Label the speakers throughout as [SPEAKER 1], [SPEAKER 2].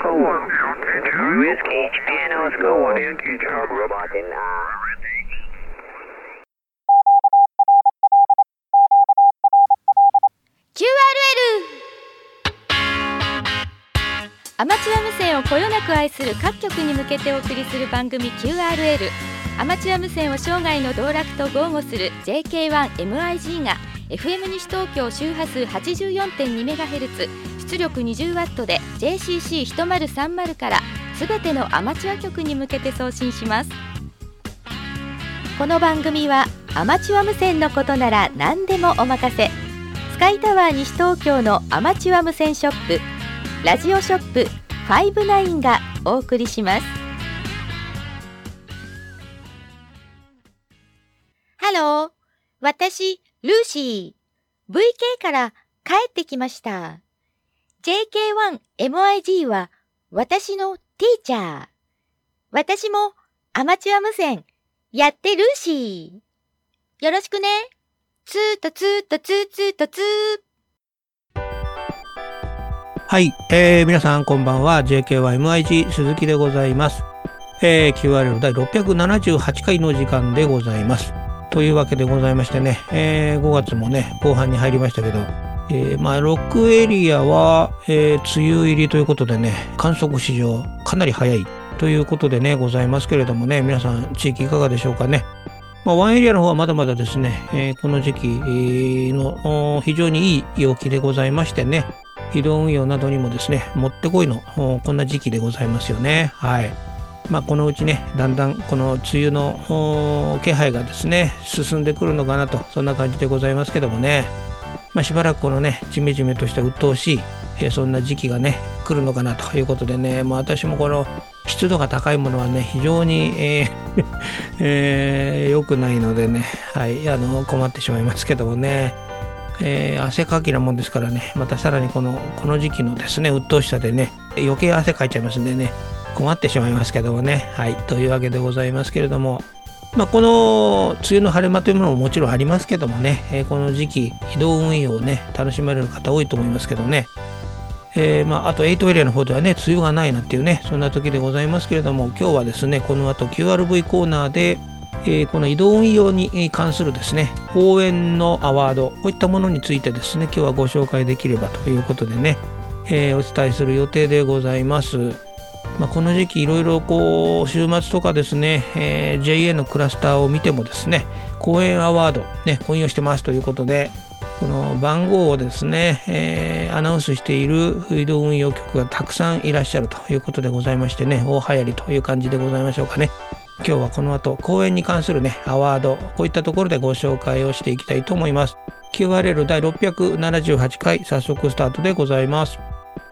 [SPEAKER 1] Oscar 1. Whiskey, Japan Oscar 1. Robot in
[SPEAKER 2] QRL アマチュア無線をこよなく愛する各局に向けてお送りする番組 QRL。 アマチュア無線を生涯の道楽と豪語する JK1MIG が FM 西東京周波数 84.2MHz 出力 20W で JCC1030 からすべてのアマチュア局に向けて送信します。この番組はアマチュア無線のことなら何でもお任せ、スカイタワー西東京のアマチュア無線ショップラジオショップ59がお送りします。ハロー、私ルーシー VK から帰ってきました。 JK1MIG は私のティーチャー。私もアマチュア無線やってルーシー、よろしくね。ツートツートツーツートツー。
[SPEAKER 3] はい、皆さんこんばんは。 JK1MIG 鈴木でございます。QRL 第678回の時間でございます。というわけでございましてね、5月もね後半に入りましたけど、6エリアは、梅雨入りということでね、観測史上かなり早いということでねございますけれどもね、皆さん地域いかがでしょうかね。1エリアの方はまだまだですね、この時期の非常にいい陽気でございましてね、移動運用などにもですねもってこいのこんな時期でございますよね。はい。このうちねだんだんこの梅雨の気配がですね進んでくるのかなと、そんな感じでございますけどもね、しばらくこのねジメジメとした鬱陶しい、そんな時期がね来るのかなということでね、私もこの湿度が高いものはね非常に、良くないのでね、はい、困ってしまいますけどもね、汗かきなもんですからね、またさらにこの時期のですね鬱陶しさでね余計汗かいちゃいますんでね困ってしまいますけどもね。はい、というわけでございますけれども、この梅雨の晴れ間というものももちろんありますけどもね、この時期移動運用をね楽しまれる方多いと思いますけどね、あと8エリアの方ではね梅雨がないなっていうねそんな時でございますけれども、今日はですねこの後 QRV コーナーで、この移動運用に関するですね公園のアワード、こういったものについてですね今日はご紹介できればということでね、お伝えする予定でございます。この時期いろいろ週末とかですね、JA のクラスターを見てもですね公園アワードね運用してますということで、この番号をですね、アナウンスしている移動運用局がたくさんいらっしゃるということでございましてね、大流行りという感じでございましょうかね。今日はこの後公園に関するねアワード、こういったところでご紹介をしていきたいと思います。 QRL 第678回早速スタートでございます。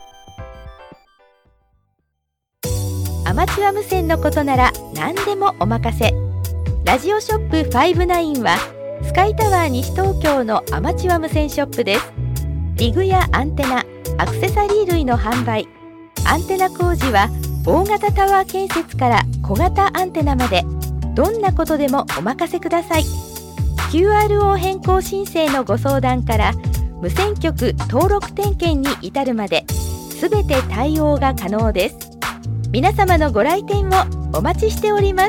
[SPEAKER 2] アマチュア無線のことなら何でもお任せ、ラジオショップ59はスカイタワー西東京のアマチュア無線ショップです。リグやアンテナ、アクセサリー類の販売、アンテナ工事は大型タワー建設から小型アンテナまで、どんなことでもお任せください。 QRO 変更申請のご相談から無線局登録点検に至るまで全て対応が可能です。皆様のご来店をお待ちしております。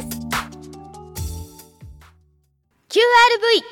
[SPEAKER 2] QRV。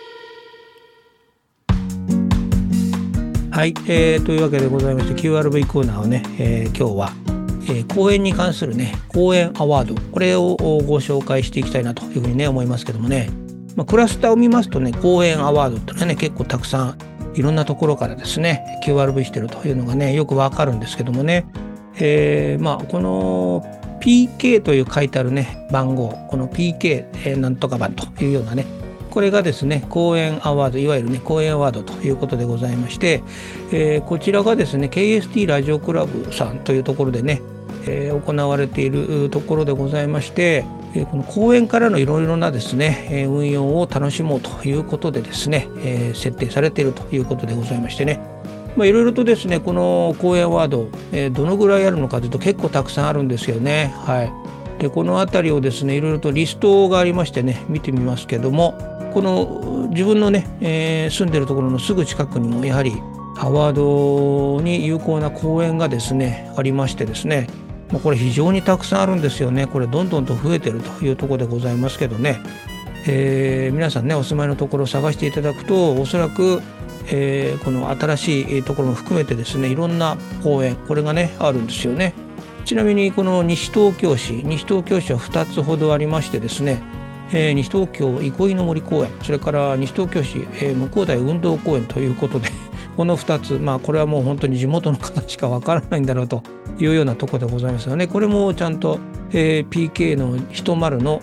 [SPEAKER 3] はい、というわけでございまして QRV コーナーをね、今日は、公園に関するね公園アワード、これをご紹介していきたいなというふうにね思いますけどもね、クラスターを見ますとね公園アワードってのはね結構たくさんいろんなところからですね QRV してるというのがねよくわかるんですけどもね、この PK という書いてあるね番号、この PK、なんとか番というようなね、これがですね公園アワード、いわゆるね公園アワードということでございまして、こちらがですね KST ラジオクラブさんというところでね、行われているところでございまして、この公園からのいろいろなですね、運用を楽しもうということでですね、設定されているということでございましてね、いろいろとですねこの公園アワード、どのぐらいあるのかというと結構たくさんあるんですよね。はい。でこの辺りをですねいろいろとリストがありましてね見てみますけども、この自分のね、住んでるところのすぐ近くにもやはりアワードに有効な公園がですねありましてですね、 これ非常にたくさんあるんですよね。これどんどんと増えてるというところでございますけどね、皆さんねお住まいのところを探していただくとおそらく、この新しいところも含めてですねいろんな公園これがねあるんですよね。ちなみにこの西東京市は2つほどありましてですね、西東京憩いの森公園、それから西東京市、向台運動公園ということでこの2つ、これはもう本当に地元の方しかわからないんだろうというようなところでございますよね。これもちゃんと、PK の10の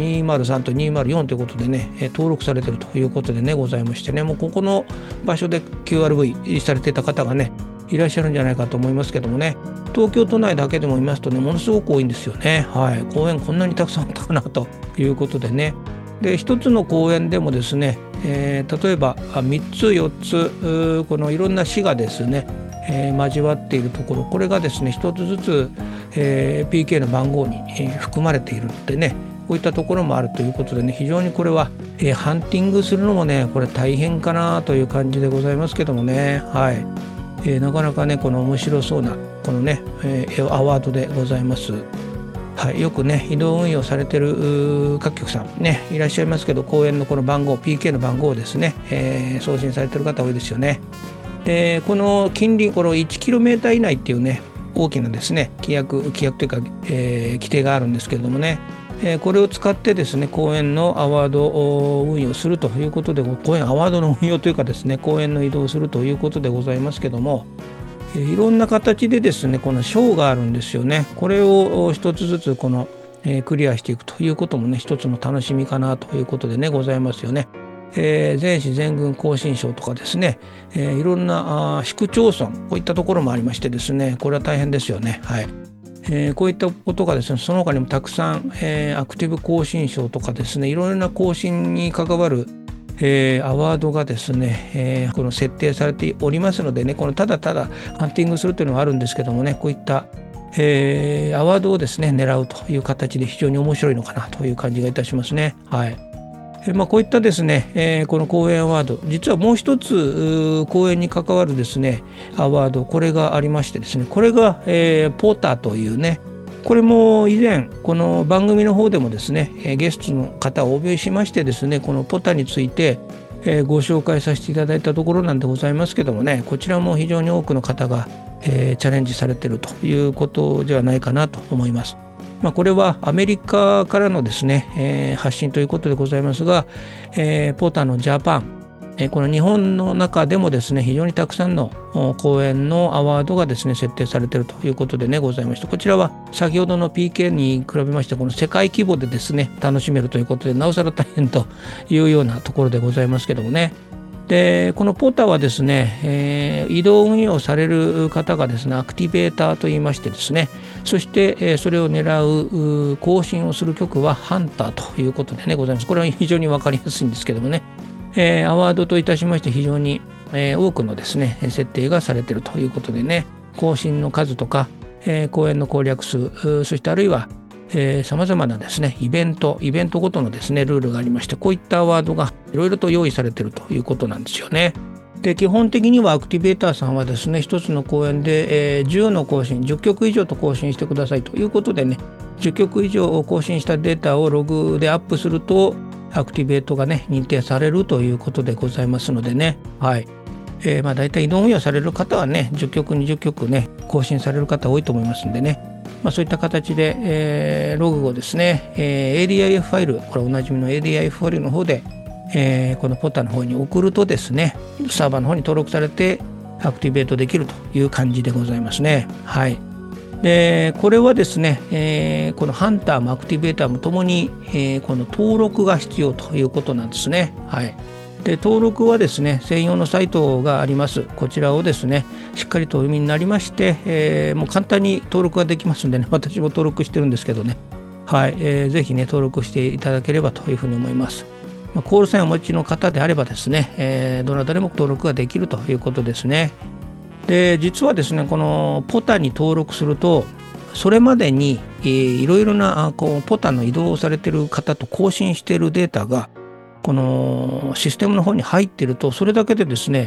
[SPEAKER 3] 203と204ということでね、登録されているということでねございましてね、もうここの場所で QRV されていた方がねいらっしゃるんじゃないかと思いますけどもね、東京都内だけでも見ますとねものすごく多いんですよね。公園こんなにたくさんあったかなということでね。で一つの公園でもですね、例えば3つ4つこのいろんな市がですね、交わっているところ、これがですね一つずつ、PK の番号に、含まれているのでね、こういったところもあるということでね、非常にこれは、ハンティングするのもねこれ大変かなという感じでございますけどもね。なかなかねこの面白そうなこのね、アワードでございます。よくね移動運用されてる各局さんねいらっしゃいますけど、公園のこの番号 PK の番号をですね、送信されてる方多いですよね。でこの近隣この 1km 以内っていうね大きなですね規約というか、規定があるんですけれどもね、これを使ってですね公園のアワード運用するということで、公園アワードの運用というかですね公園の移動をするということでございますけども、いろんな形でですねこの賞があるんですよね。これを一つずつこの、クリアしていくということもね一つの楽しみかなということでねございますよね。全市全郡更新賞とかですね、いろんな市区町村こういったところもありましてですね、これは大変ですよね。こういったことがですねその他にもたくさん、アクティブ更新賞とかですねいろいろな更新に関わるアワードがですね、この設定されておりますのでね、このただただハンティングするというのはあるんですけどもね、こういった、アワードをですね狙うという形で非常に面白いのかなという感じがいたしますね。こういったですね、この公園アワード、実はもう一つ公園に関わるですねアワード、これがありましてですね、これが、ポーターというね、これも以前この番組の方でもですねゲストの方をお呼びしましてですねこのポタについてご紹介させていただいたところなんでございますけどもね、こちらも非常に多くの方がチャレンジされているということではないかなと思います。これはアメリカからのですね発信ということでございますが、ポタのジャパン、この日本の中でもですね非常にたくさんの公演のアワードがですね設定されているということでねございまして、こちらは先ほどの PK に比べましてこの世界規模でですね楽しめるということでなおさら大変というようなところでございますけどもね。でこのポーターはですね、移動運用される方がですねアクティベーターといいましてですね、そして、それを狙う更新をする局はハンターということでねございます。これは非常に分かりやすいんですけどもね、アワードといたしまして非常に、多くのですね設定がされているということでね、更新の数とか、公演の攻略数、そしてあるいはさまざまなですねイベントごとのですねルールがありまして、こういったアワードがいろいろと用意されているということなんですよね。で基本的にはアクティベーターさんはですね一つの公演で、10の更新10曲以上と更新してくださいということでね、10曲以上更新したデータをログでアップするとアクティベートがね認定されるということでございますのでね、だいたい移動運用される方はね10曲20曲ね更新される方多いと思いますんでね、そういった形で、ログをですね、ADIF ファイル、これおなじみの ADIF ファイルの方で、このポタの方に送るとですねサーバーの方に登録されてアクティベートできるという感じでございますね。でこれはですね、このハンターもアクティベーターもともに、この登録が必要ということなんですね。で登録はですね専用のサイトがあります。こちらをですねしっかりとお読みになりまして、もう簡単に登録ができますんでね、私も登録してるんですけどね、ぜひね登録していただければというふうに思います。コールサインをお持ちの方であればですね、どなたでも登録ができるということですね。で実はですねこのポタに登録するとそれまでにいろいろなポタの移動をされている方と更新しているデータがこのシステムの方に入っていると、それだけでですね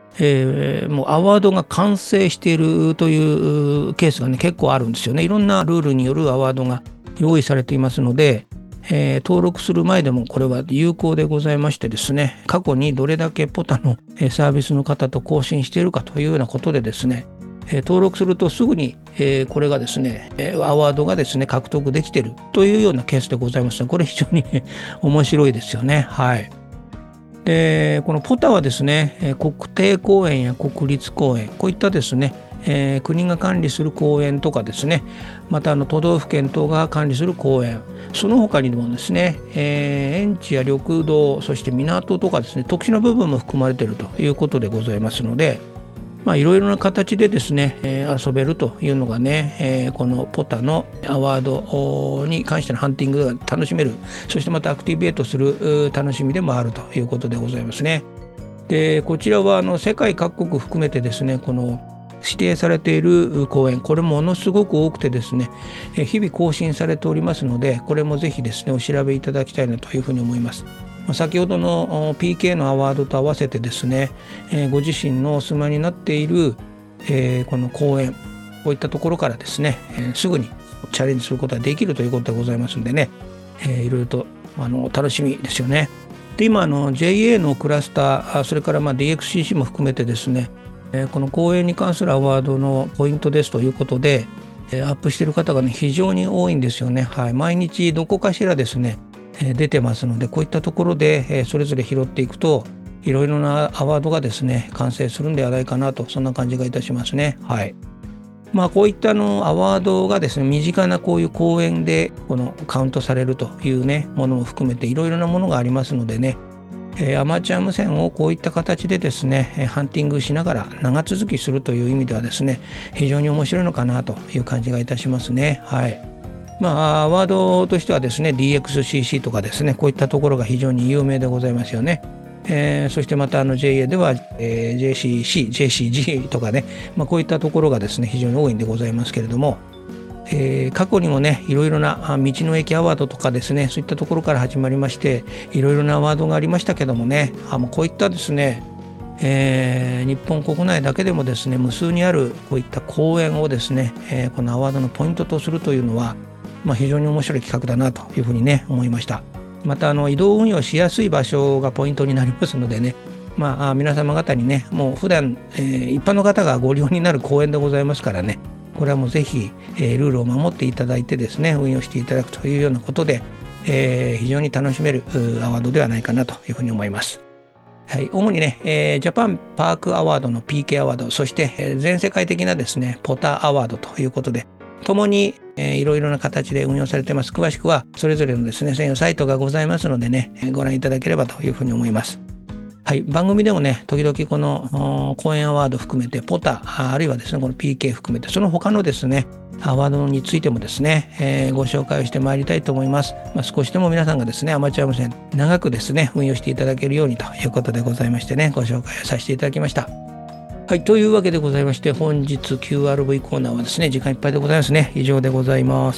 [SPEAKER 3] もうアワードが完成しているというケースがね結構あるんですよね。いろんなルールによるアワードが用意されていますので、登録する前でもこれは有効でございましてですね、過去にどれだけポタのサービスの方と更新しているかというようなことでですね、登録するとすぐにこれがですねアワードがですね獲得できているというようなケースでございますので、これ非常に面白いですよね。はい。でこのポタはですね国定公園や国立公園、こういったですね国が管理する公園とかですね、また都道府県等が管理する公園、その他にもですね、園地や緑道、そして港とかですね特殊な部分も含まれているということでございますので、いろいろな形でですね、遊べるというのがね、このポタのアワードに関してのハンティングが楽しめる、そしてまたアクティベートする楽しみでもあるということでございますね。でこちらは世界各国含めてですね、この指定されている公園、これものすごく多くてですね、日々更新されておりますので、これもぜひですねお調べいただきたいなというふうに思います。先ほどの PK のアワードと合わせてですね、ご自身のお住まいになっている、この公園、こういったところからですね、すぐにチャレンジすることができるということでございますのでね、いろいろと楽しみですよね。で今JA のクラスター、それからDXCC も含めてですね、この公園に関するアワードのポイントですということでアップしている方がね非常に多いんですよね。はい、毎日どこかしらですね出てますので、こういったところでそれぞれ拾っていくといろいろなアワードがですね完成するんではないかなと、そんな感じがいたしますね。はい。こういったアワードがですね身近なこういう公園でカウントされるというねものも含めていろいろなものがありますのでね、アマチュア無線をこういった形でですねハンティングしながら長続きするという意味ではですね非常に面白いのかなという感じがいたしますね。はい。アワードとしてはですね DXCC とかですね、こういったところが非常に有名でございますよね。そしてまたJA では、JCC、JCG とかね、こういったところがですね非常に多いんでございますけれども、過去にもねいろいろな道の駅アワードとかですね、そういったところから始まりましていろいろなアワードがありましたけどもね、こういったですね、日本国内だけでもですね無数にあるこういった公園をですね、このアワードのポイントとするというのは非常に面白い企画だなというふうにね思いました。また移動運用しやすい場所がポイントになりますのでね、皆様方にねもう普段、一般の方がご利用になる公園でございますからね、これはもうぜひ、ルールを守っていただいてですね運用していただくというようなことで、非常に楽しめるアワードではないかなというふうに思います。はい、主にね、ジャパンパークアワードの PK アワード、そして、全世界的なですねポタアワードということで共にいろいろな形で運用されています。詳しくはそれぞれのですね専用サイトがございますのでね、ご覧いただければというふうに思います。はい、番組でもね時々この公演アワード含めてポタ、あるいはですねこの PK 含めてその他のですねアワードについてもですね、ご紹介をしてまいりたいと思います。少しでも皆さんがですねアマチュア無線長くですね運用していただけるようにということでございましてね、ご紹介をさせていただきました。はい、というわけでございまして、本日 QRV コーナーはですね時間いっぱいでございますね。以上でございます。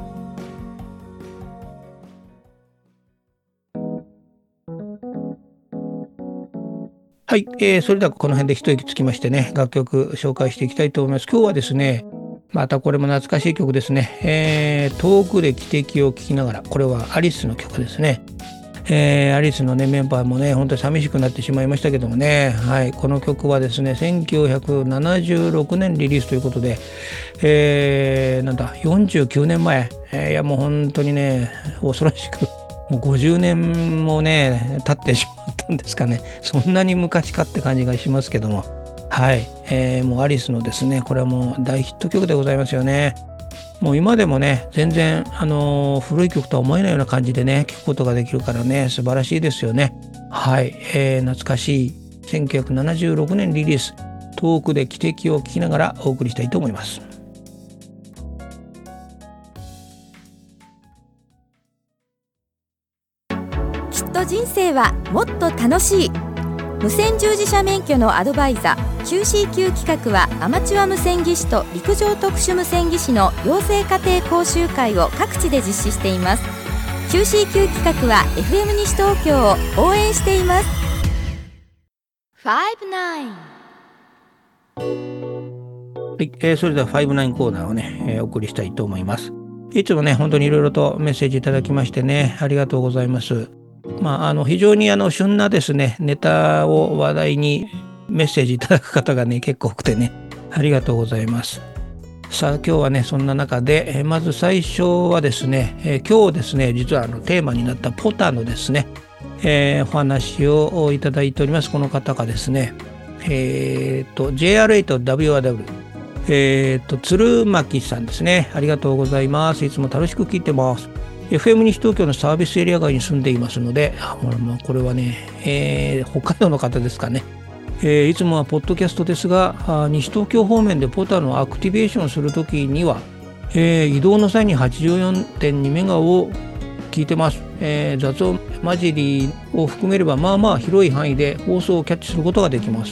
[SPEAKER 3] はい、それではこの辺で一息つきましてね楽曲紹介していきたいと思います。今日はですねまたこれも懐かしい曲ですね、遠くで汽笛を聴きながら、これはアリスの曲ですね。アリスのねメンバーもね本当に寂しくなってしまいましたけどもね、はい、この曲はですね1976年リリースということで、49年前、いやもう本当にね恐ろしくもう50年もね経ってしまったんですかね。そんなに昔かって感じがしますけども、はい、もうアリスのですねこれはもう大ヒット曲でございますよね。もう今でもね全然古い曲とは思えないような感じでね聴くことができるからね素晴らしいですよね。はい、懐かしい1976年リリース、遠くで汽笛を聴きながらお送りしたいと思います。
[SPEAKER 2] きっと人生はもっと楽しい。無線従事者免許のアドバイザー QCQ 企画はアマチュア無線技師と陸上特殊無線技師の養成家庭講習会を各地で実施しています。 QCQ 企画は FM 西東京を応援しています。 5-9。
[SPEAKER 3] はい、それでは59コーナーをね、お送りしたいと思います。いつもね、本当にいろいろとメッセージいただきましてね、ありがとうございます。非常に旬なですね、ネタを話題にメッセージいただく方がね、結構多くてね、ありがとうございます。さあ、今日はね、そんな中で、まず最初はですね、今日ですね、実はテーマになったポタのですね、お話をいただいております。この方がですね、JR8WRW、鶴巻さんですね。ありがとうございます。いつも楽しく聞いてます。FM 西東京のサービスエリア外に住んでいますので、これはね、北海道の方ですかね。いつもはポッドキャストですが、西東京方面でポタのアクティベーションするときには、移動の際に 84.2 メガを聞いてます。雑音混じりを含めれば広い範囲で放送をキャッチすることができます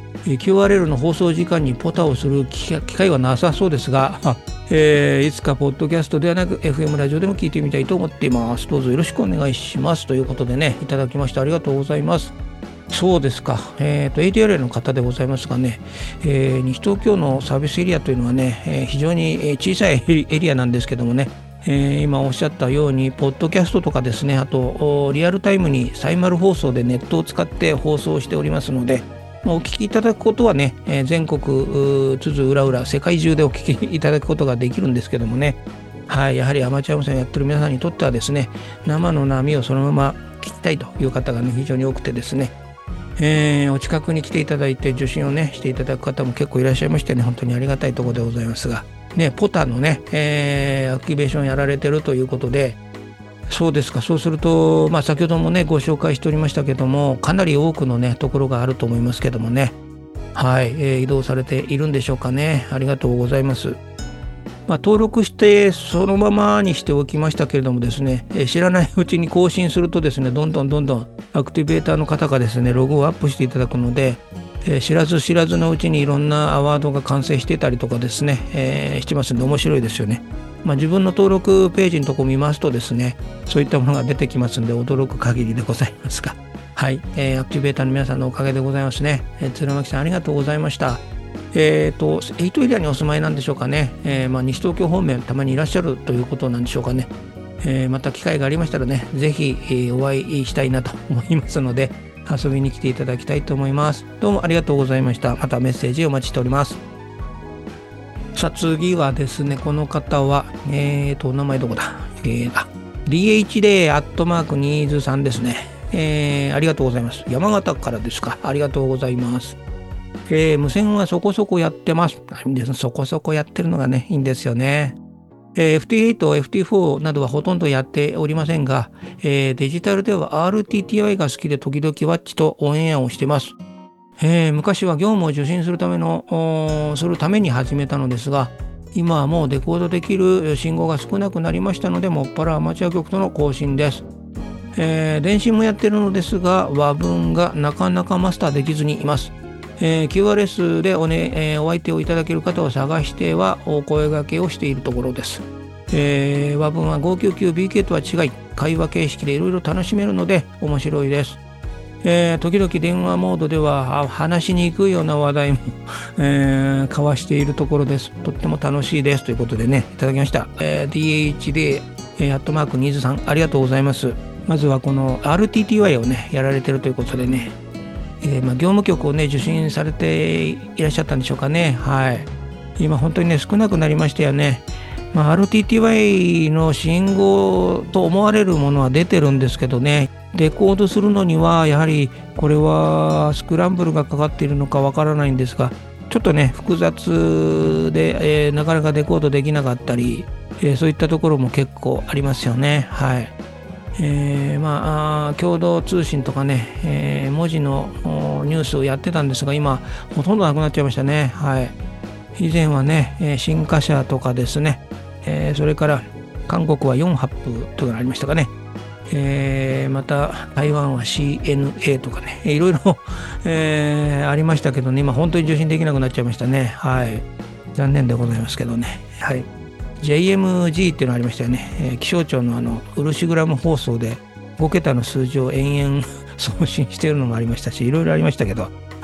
[SPEAKER 3] 。QRL の放送時間にポタをする機会はなさそうですが、いつかポッドキャストではなく FM ラジオでも聞いてみたいと思っています。どうぞよろしくお願いします。ということでね、いただきましてありがとうございます。そうですか。ADRA の方でございますがね、西東京のサービスエリアというのはね、非常に小さいエリアなんですけどもね、今おっしゃったようにポッドキャストとかですね、あとリアルタイムにサイマル放送でネットを使って放送しておりますので、お聞きいただくことはね、全国津々浦々世界中でお聞きいただくことができるんですけどもね、はい、やはりアマチュア無線をやってる皆さんにとってはですね、生の波をそのまま聞きたいという方がね、非常に多くてですね、お近くに来ていただいて受信をねしていただく方も結構いらっしゃいましてね、本当にありがたいところでございますがね、ポタのね、アクティベーションやられてるということで、そうですか。そうすると先ほどもねご紹介しておりましたけども、かなり多くのねところがあると思いますけどもね、はい、移動されているんでしょうかね。ありがとうございます。登録してそのままにしておきましたけれどもですね、知らないうちに更新するとですね、どんどんアクティベーターの方がですねログをアップしていただくので、知らずのうちにいろんなアワードが完成していたりとかですね、してますので面白いですよね。自分の登録ページのとこ見ますとですね、そういったものが出てきますので驚く限りでございますが、はい、アクティベーターの皆さんのおかげでございますね。鶴巻さんありがとうございました。8エリアにお住まいなんでしょうかね。西東京方面たまにいらっしゃるということなんでしょうかね。また機会がありましたらね、ぜひ、お会いしたいなと思いますので、遊びに来ていただきたいと思います。どうもありがとうございました。またメッセージお待ちしております。さあ次はですね、この方はお名前どこだ、DHD@23ですね。ありがとうございます。山形からですか。ありがとうございます。無線はそこそこやってます。そこそこやってるのがね、いいんですよね。FT8、FT4 などはほとんどやっておりませんが、デジタルでは RTTY が好きで時々ワッチとオンエアをしてます。昔は業務を受信するために始めたのですが、今はもうデコードできる信号が少なくなりましたので、もっぱらアマチュア局との更新です。電信もやってるのですが、和文がなかなかマスターできずにいます。QRS でお相手をいただける方を探してはお声掛けをしているところです。和文は 599BK とは違い、会話形式でいろいろ楽しめるので面白いです。時々電話モードでは話しにくいような話題も、交わしているところです。とっても楽しいですということでね、いただきました。DHD@23 ありがとうございます。まずはこの RTTY をねやられてるということでね、業務局をね受信されていらっしゃったんでしょうかね。はい。今本当にね少なくなりましたよね。RTTY の信号と思われるものは出てるんですけどね、デコードするのにはやはりこれはスクランブルがかかっているのかわからないんですが、ちょっとね複雑で、なかなかデコードできなかったり、そういったところも結構ありますよね。はい。共同通信とかね、文字のニュースをやってたんですが、今ほとんどなくなっちゃいましたね。はい。以前はね、新華社とかですね、それから韓国は4ハップとかありましたかね。また台湾は CNA とかね、いろいろ、ありましたけどね、今本当に受信できなくなっちゃいましたね。はい。残念でございますけどね。はい。JMG っていうのありましたよね。気象庁の漆グラム放送で5桁の数字を延々送信しているのもありましたし、いろいろありましたけど、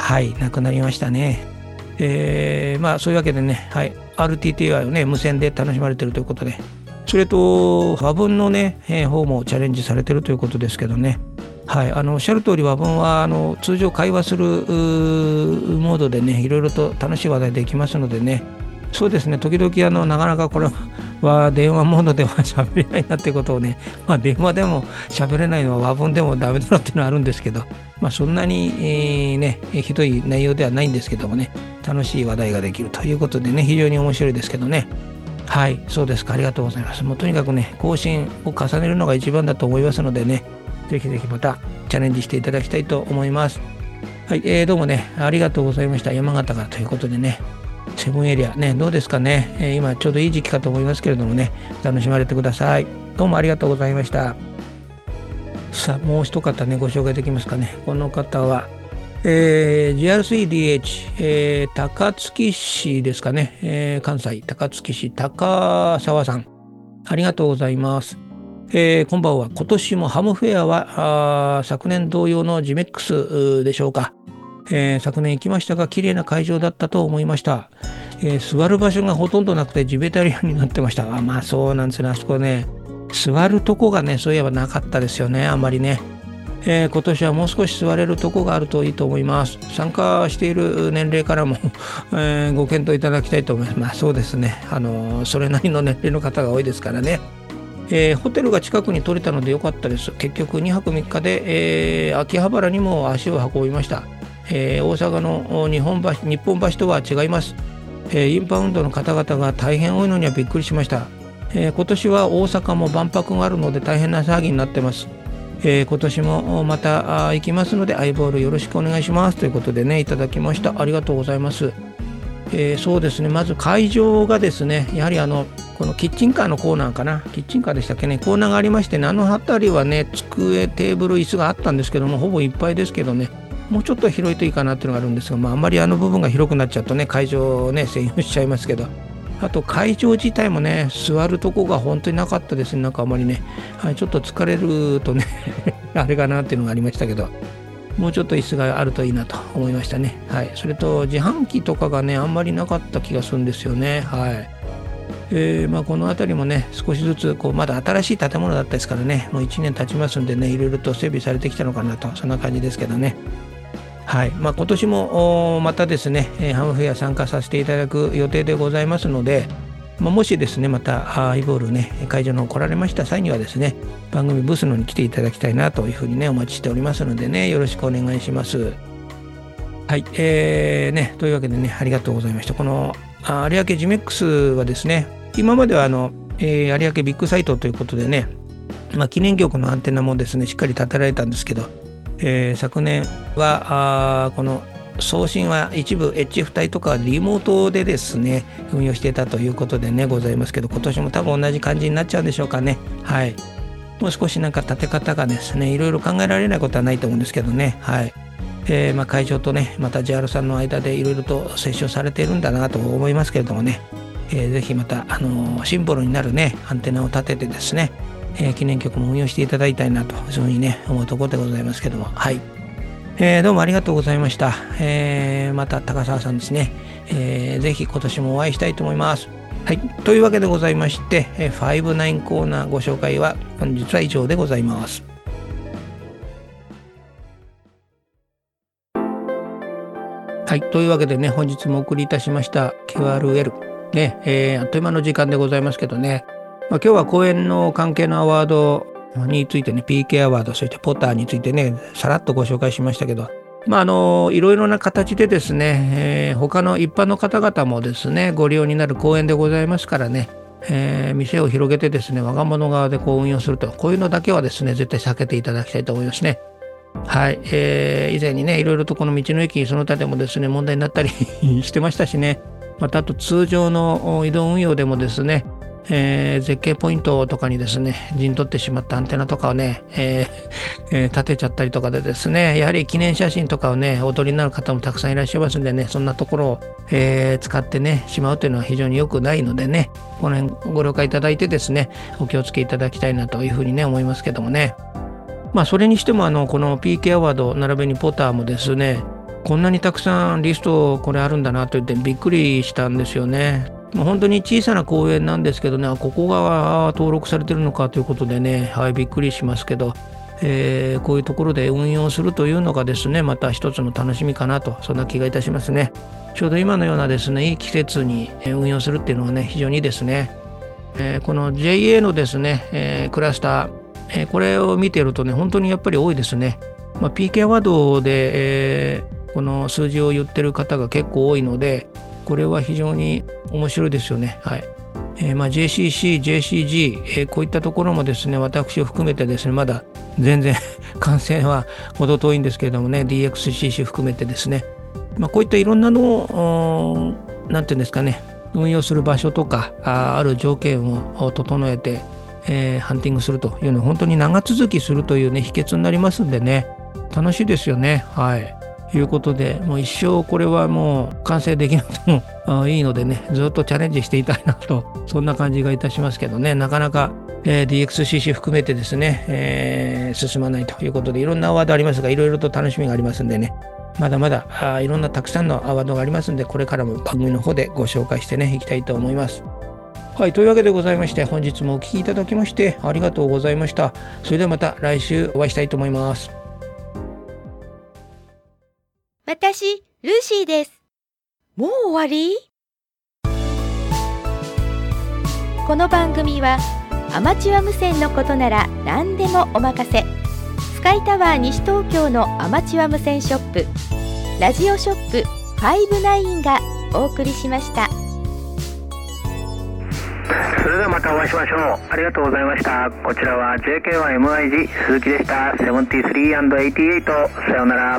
[SPEAKER 3] はい、亡くなりましたね。そういうわけでね、はい、RTTY をね、無線で楽しまれているということで、それと和文のね、方もチャレンジされているということですけどね。はい、おっしゃる通り和文は通常会話するモードでね、いろいろと楽しい話題できますのでね、そうですね、時々なかなかこれは電話モードでは喋れないなってことをね、電話でも喋れないのは和文でもダメだろうっていうのはあるんですけど、そんなに、ね、ひどい内容ではないんですけどもね、楽しい話題ができるということでね、非常に面白いですけどね。はい、そうですか、ありがとうございます。もうとにかくね、更新を重ねるのが一番だと思いますのでね、ぜひぜひまたチャレンジしていただきたいと思います。はい、どうもね、ありがとうございました。山形からということでね、セブンエリアね、どうですかね、今ちょうどいい時期かと思いますけれどもね、楽しまれてください。どうもありがとうございました。さあ、もう一方ね、ご紹介できますかね。この方は、GR3DH、高槻市ですかね、関西高槻市高沢さん、ありがとうございます。こんばんは。今年もハムフェアは昨年同様のジメックスでしょうか。昨年行きましたが綺麗な会場だったと思いました。座る場所がほとんどなくてジベタリアンになってました。そうなんですね。あそこね、座るとこがね、そういえばなかったですよね、あんまりね。今年はもう少し座れるとこがあるといいと思います。参加している年齢からも、ご検討いただきたいと思います。そうですね。それなりの年齢の方が多いですからね。ホテルが近くに取れたので良かったです。結局2泊3日で、秋葉原にも足を運びました。大阪の日本橋とは違います。インバウンドの方々が大変多いのにはびっくりしました。今年は大阪も万博があるので大変な騒ぎになってます。今年もまた行きますのでアイボールよろしくお願いしますということでね、いただきました。ありがとうございます。そうですね、まず会場がですね、やはりこのキッチンカーのコーナーかな、キッチンカーでしたっけね、コーナーがありましてね、辺りはね、机、テーブル、椅子があったんですけども、ほぼいっぱいですけどね、もうちょっと広いといいかなっていうのがあるんですが、あんまり部分が広くなっちゃうとね、会場をね、占有しちゃいますけど、あと会場自体もね、座るとこが本当になかったですね、なんかあまりね、はい、ちょっと疲れるとね、あれかなっていうのがありましたけど、もうちょっと椅子があるといいなと思いましたね。はい、それと自販機とかがね、あんまりなかった気がするんですよね。はい。この辺りもね、少しずつまだ新しい建物だったですからね、もう1年経ちますんでね、いろいろと整備されてきたのかなと、そんな感じですけどね。はい、今年もまたですね、ハムフェア参加させていただく予定でございますので、もしですね、またアイボールね、会場の来られました際にはですね、番組ブースのに来ていただきたいなというふうにね、お待ちしておりますのでね、よろしくお願いします。はい、というわけでね、ありがとうございました。この有明ジメックスはですね、今までは有明ビッグサイトということでね、記念局のアンテナもですね、しっかり立てられたんですけど、昨年はこの送信は一部 HF 帯とかリモートでですね運用していたということでねございますけど、今年も多分同じ感じになっちゃうんでしょうかね。はい、もう少しなんか立て方がですねいろいろ考えられないことはないと思うんですけどね。はい、会場とねまた JR さんの間でいろいろと折衝されているんだなと思いますけれどもね、ぜひまたシンボルになるねアンテナを立ててですね、記念局も運用していただきたいなとそういうふうにね思うところでございますけども、はい、どうもありがとうございました。また高沢さんですね、ぜひ今年もお会いしたいと思います。はい、というわけでございまして、59コーナーご紹介は本日は以上でございます。はい、というわけでね本日もお送りいたしました QRL ね、あっという間の時間でございますけどね、今日は公演の関係のアワードについてね PK アワードそしてポターについてねさらっとご紹介しましたけど、いろいろな形でですね、他の一般の方々もですねご利用になる公演でございますからね、店を広げてですね我が物側で運用するとこういうのだけはですね絶対避けていただきたいと思いますね。はい、以前にねいろいろとこの道の駅その他でもですね問題になったりしてましたしね、またあと通常の移動運用でもですね絶景ポイントとかにですね陣取ってしまったアンテナとかをね、立てちゃったりとかでですねやはり記念写真とかをねお撮りになる方もたくさんいらっしゃいますんでね、そんなところを、使ってねしまうというのは非常に良くないのでね、この辺ご了解いただいてですねお気をつけいただきたいなというふうにね思いますけどもね。それにしてもこの PK アワード並びにポターもですねこんなにたくさんリストこれあるんだなと言ってびっくりしたんですよね。本当に小さな公園なんですけどね、ここが登録されてるのかということでね、びっくりしますけど、こういうところで運用するというのがですね、また一つの楽しみかなと、そんな気がいたしますね。ちょうど今のようなですね、いい季節に運用するっていうのはね、非常にいいですね。この JA のですね、クラスター、これを見ているとね、本当にやっぱり多いですね。PK ワードで、この数字を言ってる方が結構多いので、これは非常に面白いですよね。はい。JCC、JCG、こういったところもですね、私を含めてですね、まだ全然完成は程遠いんですけれどもね、DXCC 含めてですね、こういったいろんなのを、なんていうんですかね、運用する場所とか、ある条件を整えて、ハンティングするというのは本当に長続きするというね、秘訣になりますんでね、楽しいですよね。はい。ということで、もう一生これはもう完成できなくてもいいのでね、ずっとチャレンジしていたいなと、そんな感じがいたしますけどね、なかなか、DXCC 含めてですね、進まないということで、いろんなワードありますが、いろいろと楽しみがありますんでね、まだまだいろんなたくさんのワードがありますんで、これからも番組の方でご紹介してね、いきたいと思います。はい、というわけでございまして、本日もお聞きいただきましてありがとうございました。それではまた来週お会いしたいと思います。
[SPEAKER 2] 私、ルーシーです。もう終わり？この番組はアマチュア無線のことなら何でもお任せ、スカイタワー西東京のアマチュア無線ショップ、ラジオショップ59がお送りしました。
[SPEAKER 1] それではまたお会いしましょう。ありがとうございました。こちらは JK1MIG 鈴木でした。73&88、さようなら。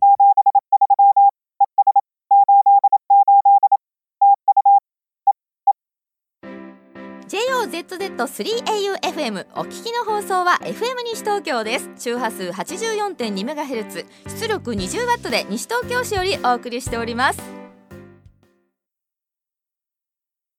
[SPEAKER 2] JOZZ3AUFM お聞きの放送は FM 西東京です。周波数 84.2MHz、出力 20W で西東京市よりお送りしております。